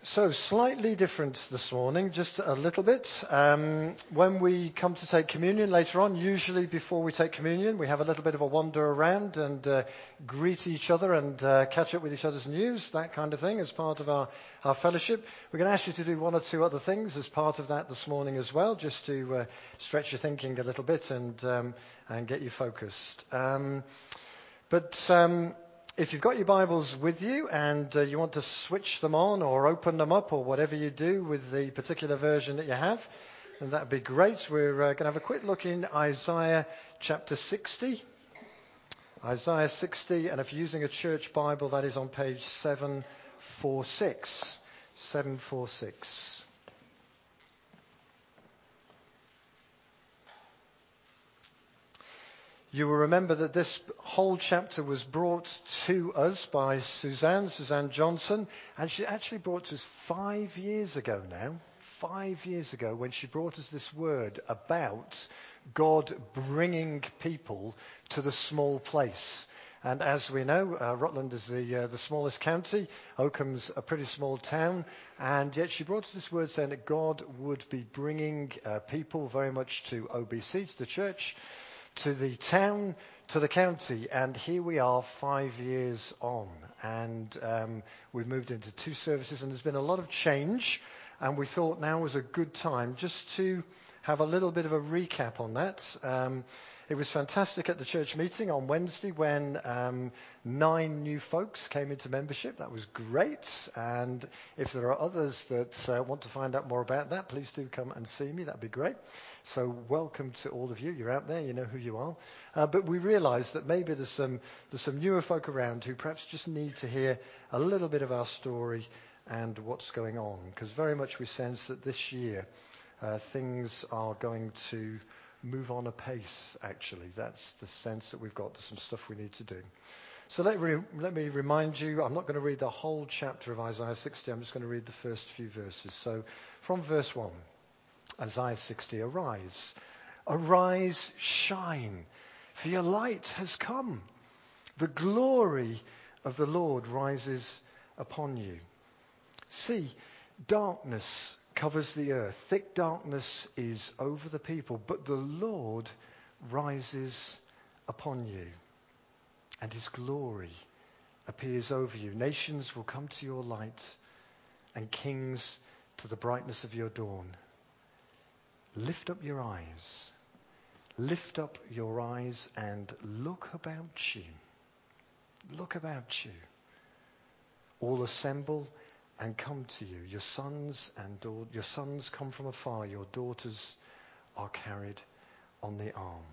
So slightly different this morning, just a little bit. When we come to take communion later on, usually before we take communion, we have a little bit of a wander around and greet each other and catch up with each other's news, that kind of thing, as part of our fellowship. We're going to ask you to do one or two other things as part of that this morning as well, just to stretch your thinking a little bit and get you focused. If you've got your Bibles with you and you want to switch them on or open them up or whatever you do with the particular version that you have, then that would be great. We're going to have a quick look in Isaiah chapter 60. Isaiah 60, and if you're using a church Bible, that is on page 746. 746. You will remember that this whole chapter was brought to us by Suzanne Johnson, and she actually brought to us 5 years ago now, 5 years ago, when she brought us this word about God bringing people to the small place. And as we know, Rutland is the smallest county, Oakham's a pretty small town, and yet she brought us this word saying that God would be bringing people very much to OBC, to the church, to the town, to the county, and here we are 5 years on, and we've moved into 2 services, and there's been a lot of change, and we thought now was a good time just to have a little bit of a recap on that. It was fantastic at the church meeting on Wednesday when 9 new folks came into membership. That was great. And if there are others that want to find out more about that, please do come and see me. That'd be great. So welcome to all of you. You're out there. You know who you are. But we realized that maybe there's some newer folk around who perhaps just need to hear a little bit of our story and what's going on. Because very much we sense that this year things are going to move on apace, actually. That's the sense that we've got. There's some stuff we need to do. So let me remind you, I'm not going to read the whole chapter of Isaiah 60. I'm just going to read the first few verses. So from verse 1, Isaiah 60, arise, arise, shine, for your light has come. The glory of the Lord rises upon you. See, darkness covers the earth. Thick darkness is over the people, but the Lord rises upon you, and his glory appears over you. Nations will come to your light, and kings to the brightness of your dawn. Lift up your eyes. Lift up your eyes and look about you. Look about you. All assemble and come to you. Your sons come from afar. Your daughters are carried on the arm.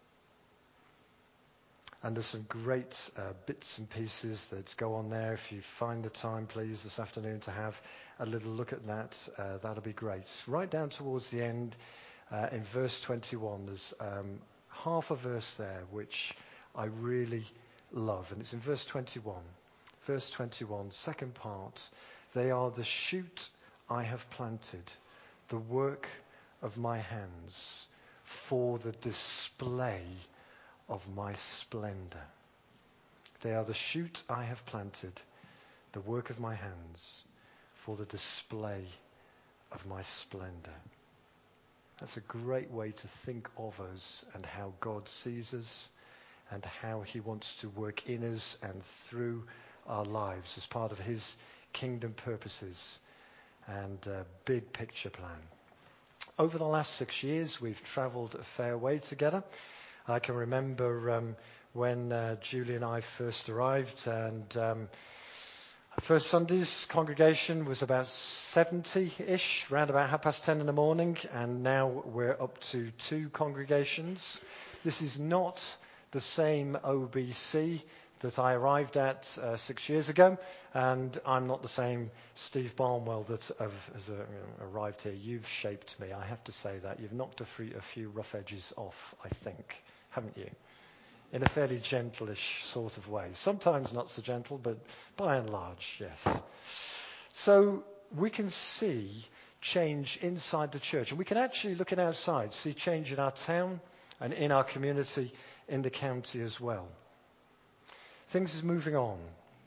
And there's some great bits and pieces that go on there. If you find the time, please, this afternoon to have a little look at that, that'll be great. Right down towards the end, in verse 21, there's half a verse there which I really love. And it's in verse 21. Verse 21, second part. They are the shoot I have planted, the work of my hands, for the display of my splendor. They are the shoot I have planted, the work of my hands, for the display of my splendor. That's a great way to think of us and how God sees us and how he wants to work in us and through our lives as part of his kingdom purposes and big picture plan. Over the last 6 years, we've traveled a fair way together. I can remember when Julie and I first arrived, and first Sunday's congregation was about 70-ish, around about 10:30 in the morning, and now we're up to 2 congregations. This is not the same OBC that I arrived at 6 years ago, and I'm not the same Steve Barnwell that has arrived here. You've shaped me, I have to say that. You've knocked a few rough edges off, I think, haven't you? In a fairly gentle-ish sort of way. Sometimes not so gentle, but by and large, yes. So we can see change inside the church, and we can actually, looking outside, see change in our town and in our community, in the county as well. Things is moving on.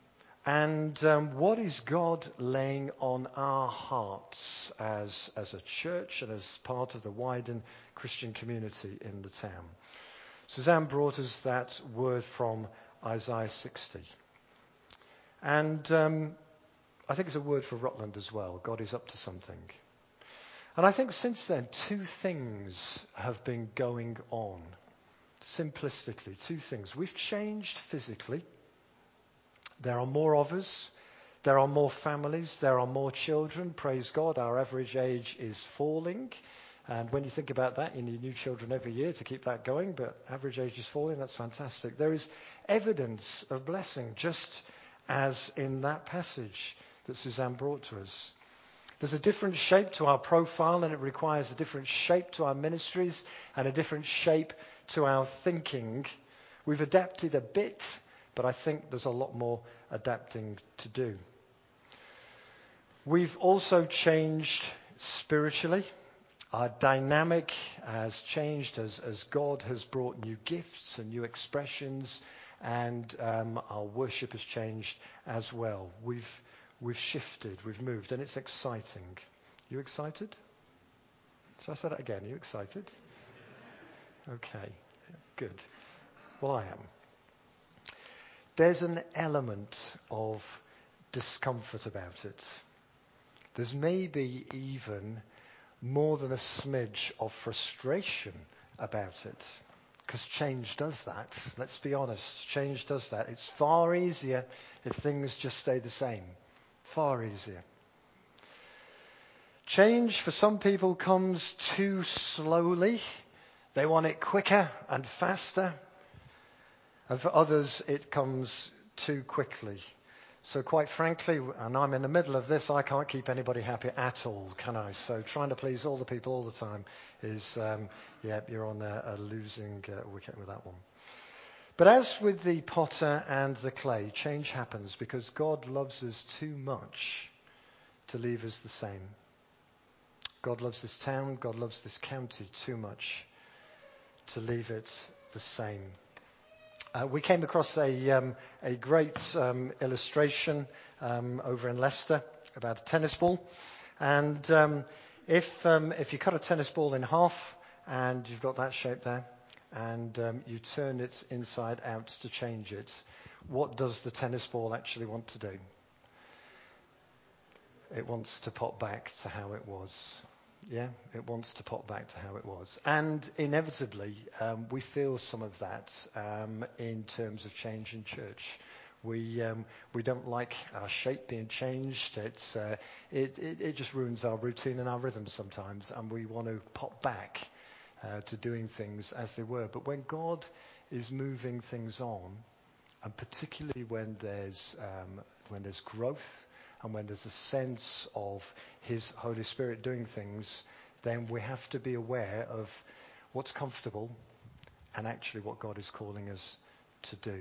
And what is God laying on our hearts as a church and as part of the wider Christian community in the town? Suzanne brought us that word from Isaiah 60. And I think it's a word for Rutland as well. God is up to something. And I think since then, two things have been going on. Simplistically, two things. We've changed physically. There are more of us. There are more families. There are more children. Praise God, our average age is falling. And when you think about that, you need new children every year to keep that going. But average age is falling. That's fantastic. There is evidence of blessing, just as in that passage that Suzanne brought to us. There's a different shape to our profile, and it requires a different shape to our ministries and a different shape to our thinking. We've adapted a bit, but I think there's a lot more adapting to do. We've also changed spiritually. Our dynamic has changed as God has brought new gifts and new expressions, and our worship has changed as well. We've shifted, we've moved, and it's exciting. You excited? So I said it again. Are you excited? Okay, good. Well, I am. There's an element of discomfort about it. There's maybe even more than a smidge of frustration about it. Because change does that. Let's be honest. Change does that. It's far easier if things just stay the same. Far easier. Change for some people comes too slowly. They want it quicker and faster. And for others, it comes too quickly. So quite frankly, and I'm in the middle of this, I can't keep anybody happy at all, can I? So trying to please all the people all the time is, you're on a losing wicket with that one. But as with the potter and the clay, change happens because God loves us too much to leave us the same. God loves this town, God loves this county too much to leave it the same. We came across a great illustration over in Leicester about a tennis ball. And if you cut a tennis ball in half and you've got that shape there, and you turn it inside out to change it, what does the tennis ball actually want to do? It wants to pop back to how it was. Yeah, it wants to pop back to how it was. And inevitably, we feel some of that in terms of change in church. We don't like our shape being changed. It just ruins our routine and our rhythm sometimes, and we want to pop back to doing things as they were. But when God is moving things on, and particularly when there's growth and when there's a sense of His Holy Spirit doing things, then we have to be aware of what's comfortable and actually what God is calling us to do.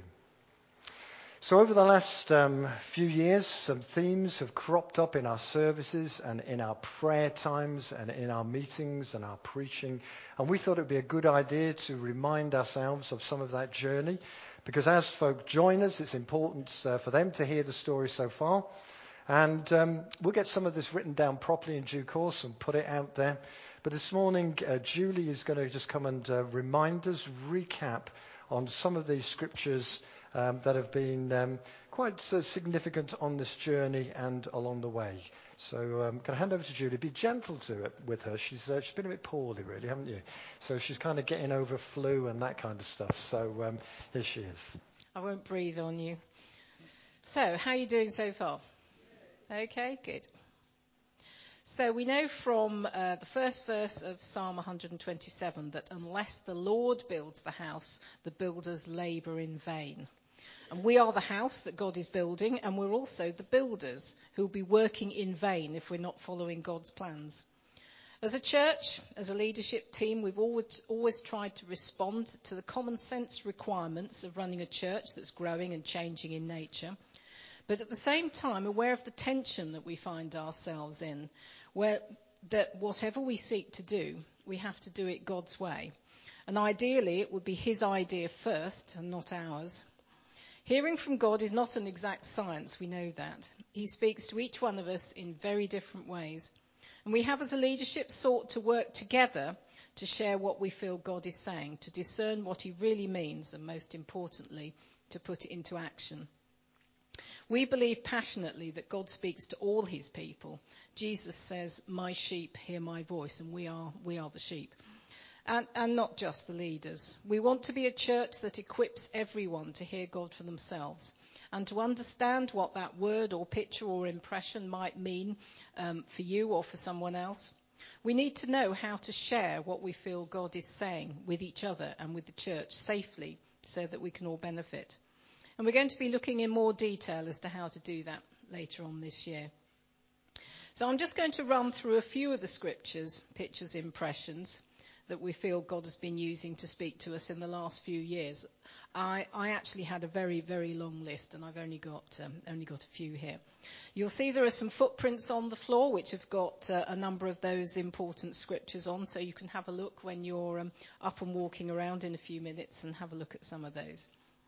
So over the last few years, some themes have cropped up in our services and in our prayer times and in our meetings and our preaching. And we thought it would be a good idea to remind ourselves of some of that journey, because as folk join us, it's important for them to hear the story so far. And we'll get some of this written down properly in due course and put it out there. But this morning, Julie is going to just come and remind us, recap on some of these scriptures that have been quite significant on this journey and along the way. So I'm going to hand over to Julie. Be gentle with her. She's been a bit poorly, really, haven't you? So she's kind of getting over flu and that kind of stuff. So here she is. I won't breathe on you. So, how are you doing so far? Okay, good. So we know from the first verse of Psalm 127 that unless the Lord builds the house, the builders labour in vain. And we are the house that God is building, and we're also the builders who will be working in vain if we're not following God's plans. As a church, as a leadership team, we've always tried to respond to the common sense requirements of running a church that's growing and changing in nature, but at the same time aware of the tension that we find ourselves in, where that whatever we seek to do, we have to do it God's way. And ideally, it would be His idea first and not ours. Hearing from God is not an exact science, we know that. He speaks to each one of us in very different ways. And we have as a leadership sought to work together to share what we feel God is saying, to discern what he really means, and most importantly, to put it into action. We believe passionately that God speaks to all his people. Jesus says, "My sheep hear my voice," and we are the sheep. And not just the leaders. We want to be a church that equips everyone to hear God for themselves and to understand what that word or picture or impression might mean for you or for someone else. We need to know how to share what we feel God is saying with each other and with the church safely so that we can all benefit. And we're going to be looking in more detail as to how to do that later on this year. So I'm just going to run through a few of the scriptures, pictures, impressions that we feel God has been using to speak to us in the last few years. I actually had a very, very long list, and I've only got a few here. You'll see there are some footprints on the floor which have got a number of those important scriptures on, so you can have a look when you're up and walking around in a few minutes and have a look at some of those.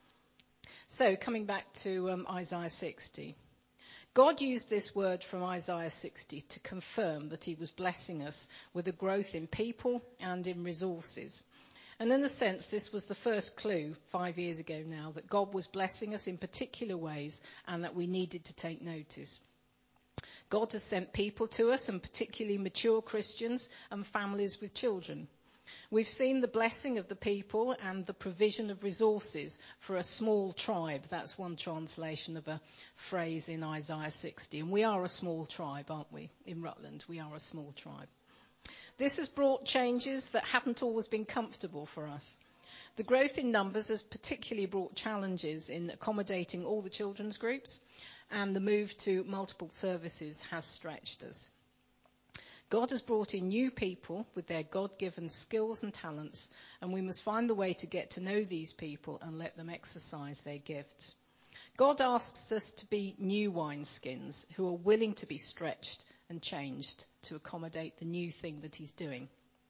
So coming back to Isaiah 60. God used this word from Isaiah 60 to confirm that he was blessing us with a growth in people and in resources. And in a sense, this was the first clue 5 years ago now that God was blessing us in particular ways and that we needed to take notice. God has sent people to us, and particularly mature Christians and families with children. We've seen the blessing of the people and the provision of resources for a small tribe. That's one translation of a phrase in Isaiah 60. And we are a small tribe, aren't we? In Rutland, we are a small tribe. This has brought changes that haven't always been comfortable for us. The growth in numbers has particularly brought challenges in accommodating all the children's groups, and the move to multiple services has stretched us. God has brought in new people with their God-given skills and talents, and we must find the way to get to know these people and let them exercise their gifts. God asks us to be new wineskins who are willing to be stretched and changed to accommodate the new thing that he's doing.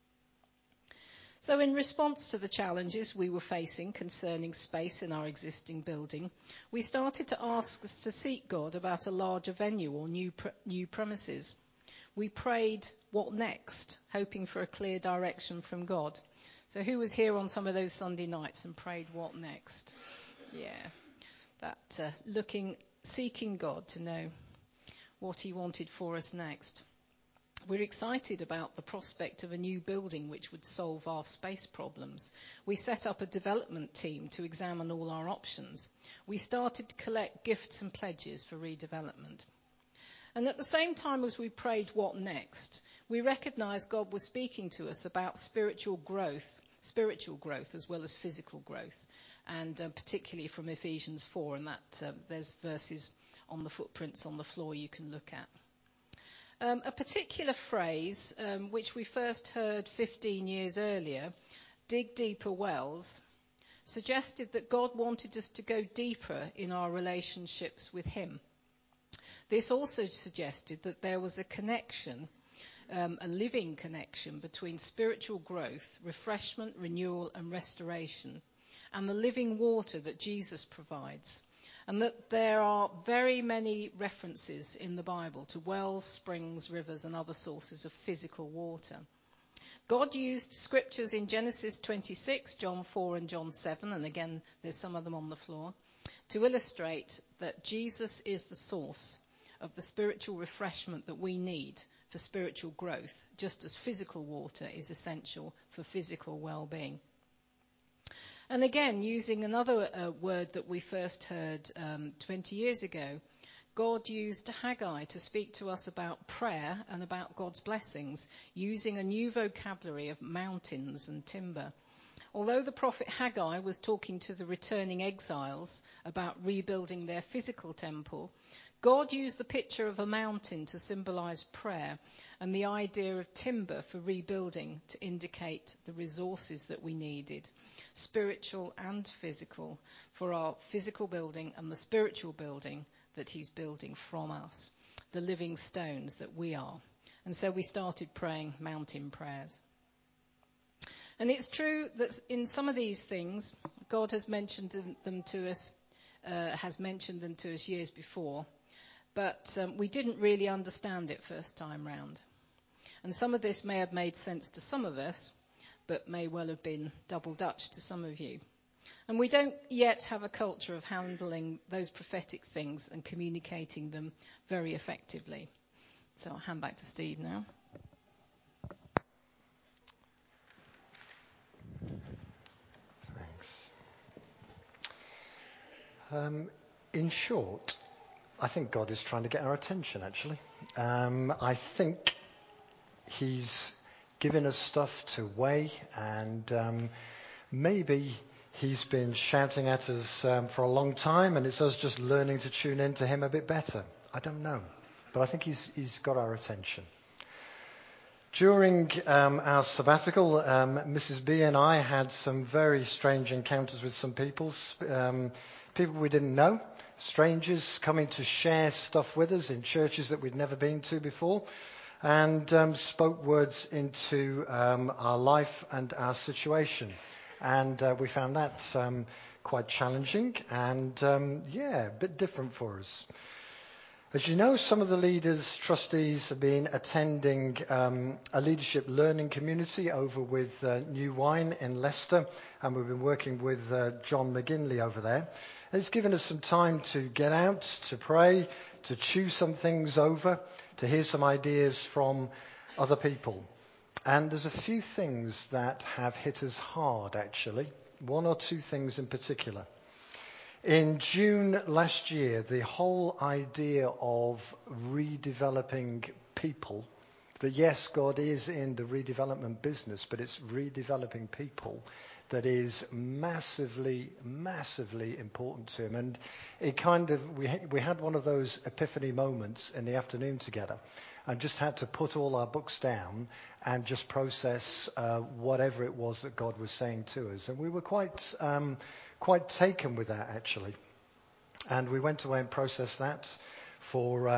So in response to the challenges we were facing concerning space in our existing building, we started to ask us to seek God about a larger venue or new premises. We prayed, what next, hoping for a clear direction from God. So who was here on some of those Sunday nights and prayed, what next? Yeah, that seeking God to know what he wanted for us next. We're excited about the prospect of a new building which would solve our space problems. We set up a development team to examine all our options. We started to collect gifts and pledges for redevelopment. And at the same time as we prayed, what next, we recognized God was speaking to us about spiritual growth as well as physical growth, and particularly from Ephesians 4, and that there's verses on the footprints on the floor you can look at. A particular phrase, which we first heard 15 years earlier, dig deeper wells, suggested that God wanted us to go deeper in our relationships with him. This also suggested that there was a connection, a living connection between spiritual growth, refreshment, renewal and restoration, and the living water that Jesus provides. And that there are very many references in the Bible to wells, springs, rivers and other sources of physical water. God used scriptures in Genesis 26, John 4 and John 7, and again there's some of them on the floor, to illustrate that Jesus is the source of the spiritual refreshment that we need for spiritual growth, just as physical water is essential for physical well-being. And again, using another word that we first heard 20 years ago, God used Haggai to speak to us about prayer and about God's blessings, using a new vocabulary of mountains and timber. Although the prophet Haggai was talking to the returning exiles about rebuilding their physical temple, God used the picture of a mountain to symbolize prayer and the idea of timber for rebuilding to indicate the resources that we needed, spiritual and physical, for our physical building and the spiritual building that he's building from us, the living stones that we are. And so we started praying mountain prayers. And it's true that in some of these things, God has mentioned them to us has mentioned them to us years before, but we didn't really understand it first time round. And some of this may have made sense to some of us, but may well have been double Dutch to some of you. And we don't yet have a culture of handling those prophetic things and communicating them very effectively. So I'll hand back to Steve now. Thanks. In short, I think God is trying to get our attention, actually. I think he's given us stuff to weigh, and maybe he's been shouting at us for a long time, and it's us just learning to tune in to him a bit better. I don't know. But I think he's got our attention. During our sabbatical, Mrs. B and I had some very strange encounters with some people we didn't know, strangers coming to share stuff with us in churches that we'd never been to before, and spoke words into our life and our situation. And we found that quite challenging and, a bit different for us. As you know, some of the leaders, trustees, have been attending a leadership learning community over with New Wine in Leicester, and we've been working with John McGinley over there. And it's given us some time to get out, to pray, to chew some things over, to hear some ideas from other people. And there's a few things that have hit us hard, actually. One or two things in particular. In June last year, the whole idea of redeveloping people, that yes, God is in the redevelopment business, but it's redeveloping people that is massively, massively important to him. And it kind of, we had one of those epiphany moments in the afternoon together, and just had to put all our books down and just process whatever it was that God was saying to us. And we were quite taken with that, actually. And we went away and processed that for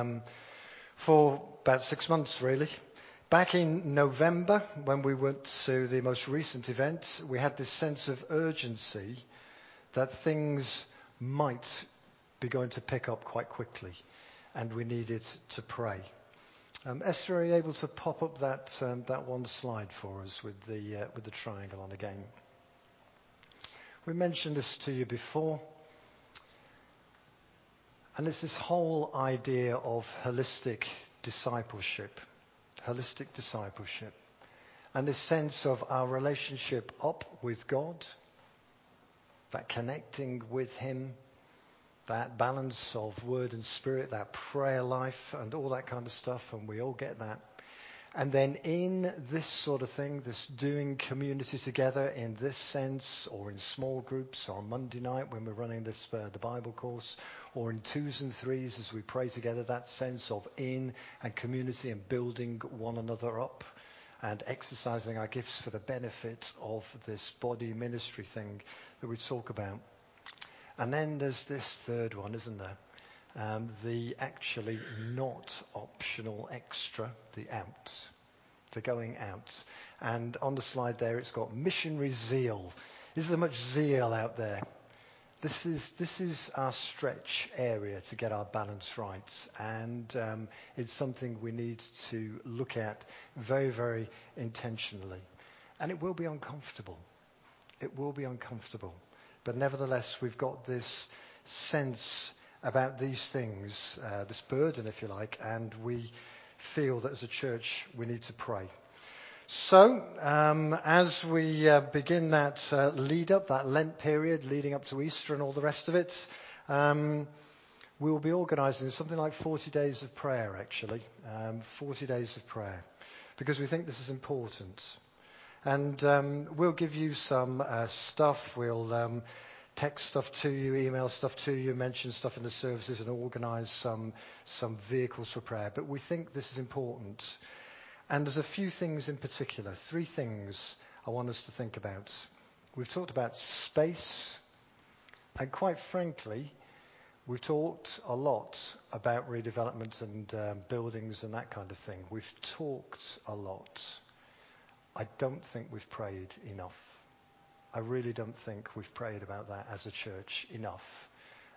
about 6 months, really. Back in November, when we went to the most recent event, we had this sense of urgency that things might be going to pick up quite quickly, and we needed to pray. Esther, are you able to pop up that one slide for us with the triangle on again? We mentioned this to you before, and it's this whole idea of holistic discipleship, and this sense of our relationship up with God, that connecting with him, that balance of word and spirit, that prayer life and all that kind of stuff, and we all get that. And then in this sort of thing, this doing community together in this sense, or in small groups, or on Monday night when we're running this the Bible course, or in 2s and 3s as we pray together, that sense of in and community and building one another up and exercising our gifts for the benefit of this body ministry thing that we talk about. And then there's this third one, isn't there? The actually not optional extra, the out, the going out. And on the slide there, it's got missionary zeal. Is there much zeal out there? This is our stretch area to get our balance right. And it's something we need to look at very, very intentionally. And it will be uncomfortable. But nevertheless, we've got this sense about these things, this burden, if you like, and we feel that as a church we need to pray. So, as we begin that lead up, that Lent period leading up to Easter and all the rest of it, we will be organising something like 40 days of prayer, actually. 40 days of prayer, because we think this is important. And we'll give you some stuff. We'll text stuff to you, email stuff to you, mention stuff in the services, and organise some vehicles for prayer. But we think this is important. And there's a few things in particular, 3 things I want us to think about. We've talked about space, and quite frankly, we've talked a lot about redevelopment and buildings and that kind of thing. We've talked a lot. I don't think we've prayed enough. I really don't think we've prayed about that as a church enough.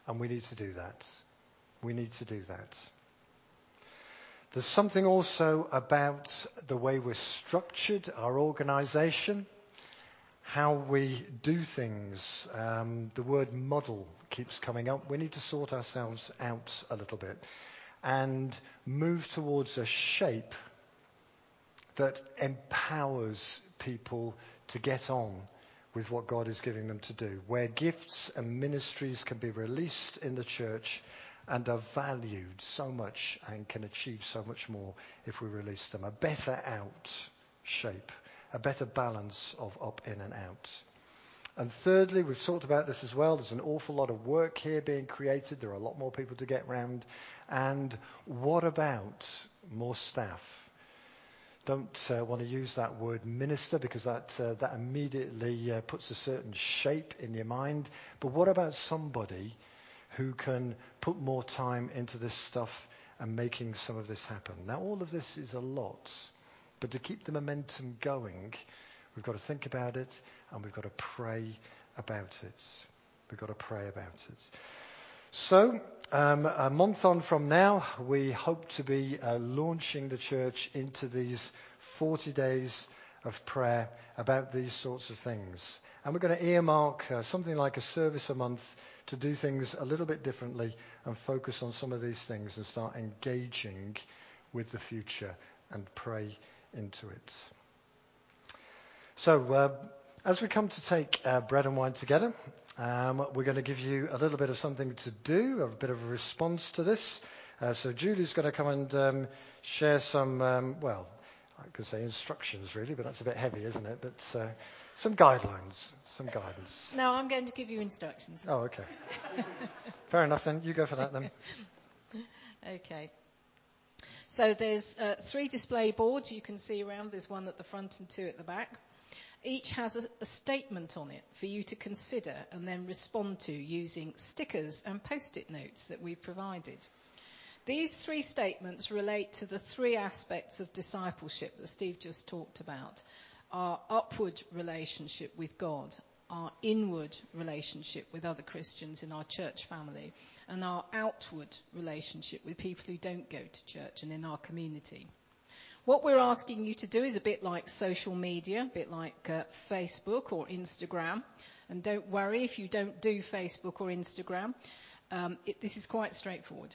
And we need to do that. We need to do that. There's something also about the way we're structured, our organization, how we do things. The word model keeps coming up. We need to sort ourselves out a little bit and move towards a shape that empowers people to get on with what God is giving them to do, where gifts and ministries can be released in the church and are valued so much and can achieve so much more if we release them. A better out shape, a better balance of up, in and out. And thirdly, we've talked about this as well, there's an awful lot of work here being created. There are a lot more people to get round. And what about more staff? Don't want to use that word minister because that immediately puts a certain shape in your mind. But what about somebody who can put more time into this stuff and making some of this happen? Now, all of this is a lot. But to keep the momentum going, we've got to think about it and we've got to pray about it. We've got to pray about it. So, a month on from now, we hope to be launching the church into these 40 days of prayer about these sorts of things. And we're going to earmark something like a service a month to do things a little bit differently and focus on some of these things and start engaging with the future and pray into it. So, as we come to take bread and wine together, we're going to give you a little bit of something to do, a bit of a response to this. So Julie's going to come and share some, I could say instructions really, but that's a bit heavy, isn't it? But some guidelines, No, I'm going to give you instructions. Oh, okay. Fair enough then. You go for that then. Okay. So there's 3 display boards you can see around. There's one at the front and 2 at the back. Each has a statement on it for you to consider and then respond to using stickers and post-it notes that we've provided. These 3 statements relate to the 3 aspects of discipleship that Steve just talked about. Our upward relationship with God, our inward relationship with other Christians in our church family, and our outward relationship with people who don't go to church and in our community. What we're asking you to do is a bit like social media, a bit like Facebook or Instagram. And don't worry if you don't do Facebook or Instagram. This is quite straightforward.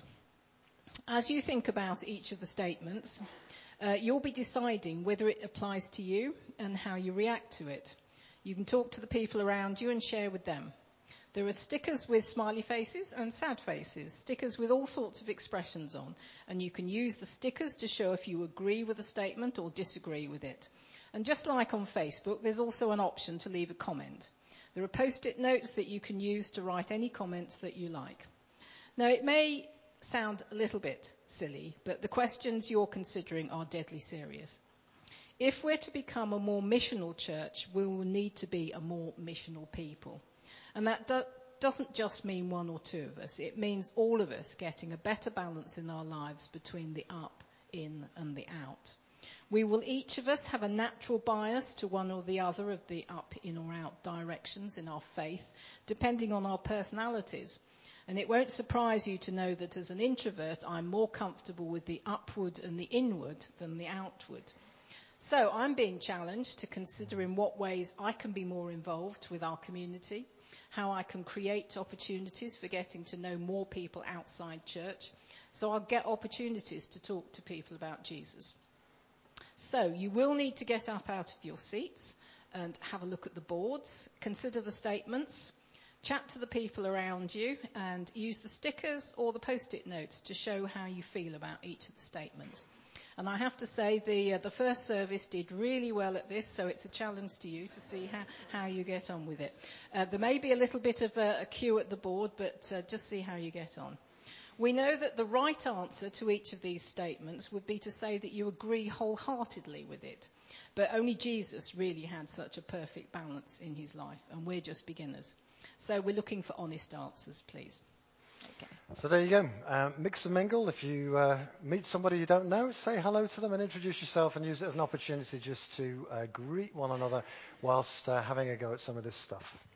As you think about each of the statements, you'll be deciding whether it applies to you and how you react to it. You can talk to the people around you and share with them. There are stickers with smiley faces and sad faces, stickers with all sorts of expressions on, and you can use the stickers to show if you agree with a statement or disagree with it. And just like on Facebook, there's also an option to leave a comment. There are post-it notes that you can use to write any comments that you like. Now, it may sound a little bit silly, but the questions you're considering are deadly serious. If we're to become a more missional church, we will need to be a more missional people. And that doesn't just mean 1 or 2 of us. It means all of us getting a better balance in our lives between the up, in, and the out. We will each of us have a natural bias to one or the other of the up, in, or out directions in our faith, depending on our personalities. And it won't surprise you to know that as an introvert, I'm more comfortable with the upward and the inward than the outward. So I'm being challenged to consider in what ways I can be more involved with our community, how I can create opportunities for getting to know more people outside church, so I'll get opportunities to talk to people about Jesus. So you will need to get up out of your seats and have a look at the boards, consider the statements, chat to the people around you, and use the stickers or the post-it notes to show how you feel about each of the statements. And I have to say the first service did really well at this, so it's a challenge to you to see how you get on with it. There may be a little bit of a queue at the board, but just see how you get on. We know that the right answer to each of these statements would be to say that you agree wholeheartedly with it. But only Jesus really had such a perfect balance in his life, and we're just beginners. So we're looking for honest answers, please. Okay. So there you go. Mix and mingle. If you meet somebody you don't know, say hello to them and introduce yourself and use it as an opportunity just to greet one another whilst having a go at some of this stuff.